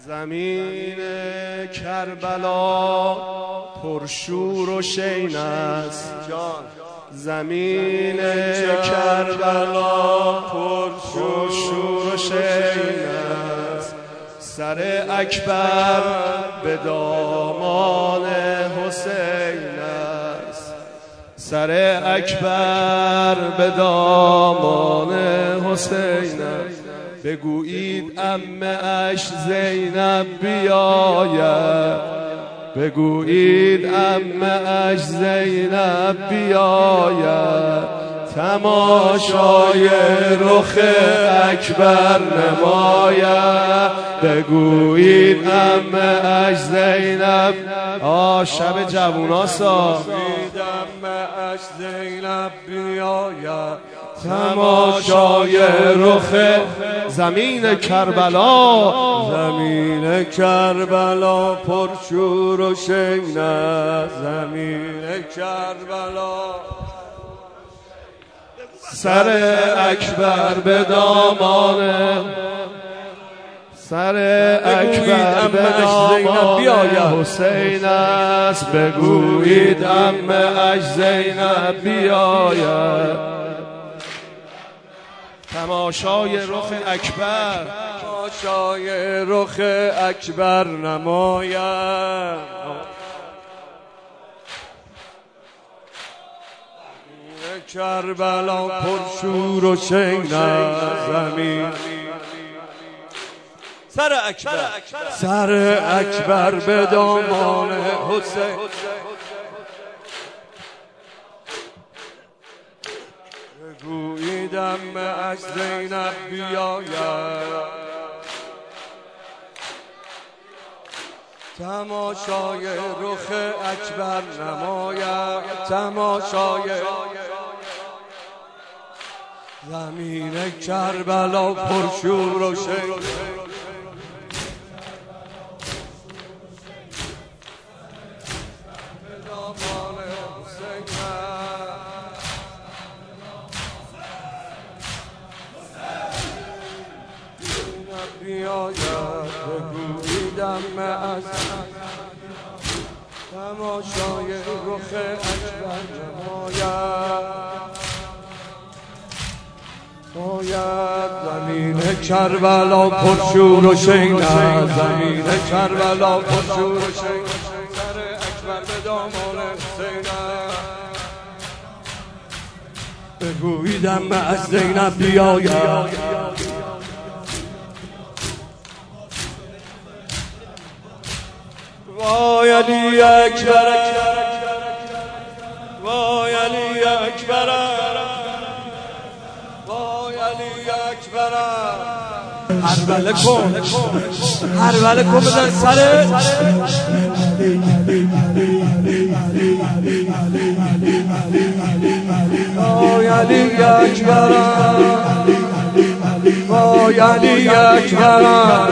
زمین کربلا پرشور و شین است. زمین کربلا پرشور و شین است. سر اکبر به دامان حسین است. سر اکبر به دامان حسین است. بگویید عمه اش زینب بیاید. بگویید عمه اش زینب بیاید. تماشای رخ اکبر نماید. بگویید عمه اش زینب. شب جووناسا عمه اش زینب بیاید. تماشای رخ زمین کربلا. زمین کربلا پرشور و شین است. زمین کربلا سر اکبر به دامان. سر اکبر به دامان حسین است. بگویید عمه اش زینب بیاید. تماشای رخ اکبر. تماشای رخ اکبر نماید. کربلا پرشور و شین است. زمین سر اکبر به دامان حسین. بگویید عمه اش زینب بیاید. تماشای رخ اکبر نماید. تماشای زمین کربلا پرشور و شین. بیاید. بگویید عمه اش تماشای رخ اکبر نماید. زمین کربلا پرشور و شین است. زمین کربلا پرشور و شین. سر اکبر به دامان حسین است. بگویید عمه اش زینب بیاید. وای علی اکبر. وای علی اکبر. وای علی اکبر. هربله کن. هربله کن بزن سر. وای علی اکبر. وای علی اکبر.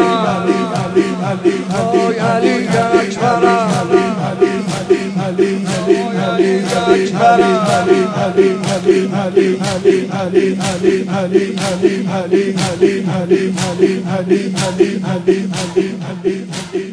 وای علی اکبر. علی اکبر.